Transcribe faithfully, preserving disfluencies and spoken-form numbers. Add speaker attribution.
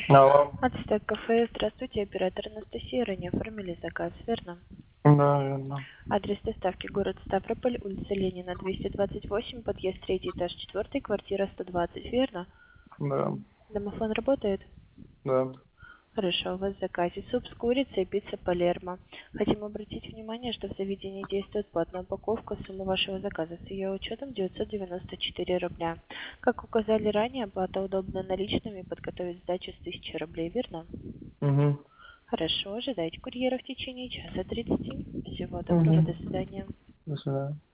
Speaker 1: Алло.
Speaker 2: Ацтек кафе. Здравствуйте, оператор Анастасия. Ранее оформили заказ, верно?
Speaker 1: Да, верно.
Speaker 2: Адрес доставки город Ставрополь, улица Ленина, двести двадцать восемь, подъезд третий, этаж четвертый, квартира сто двадцать, верно?
Speaker 1: Да,
Speaker 2: Домофон работает?
Speaker 1: да.
Speaker 2: Хорошо, у вас в заказе суп с курицей и пицца Палермо. Хотим обратить внимание, что в заведении действует платная упаковка. Сумма вашего заказа с ее учетом девятьсот девяносто четыре рубля. Как указали ранее, оплата удобна наличными, подготовить сдачу с тысячи рублей, верно?
Speaker 1: Угу.
Speaker 2: Хорошо, ожидайте курьера в течение часа тридцати. Всего доброго,
Speaker 1: Угу.
Speaker 2: до свидания.
Speaker 1: До свидания.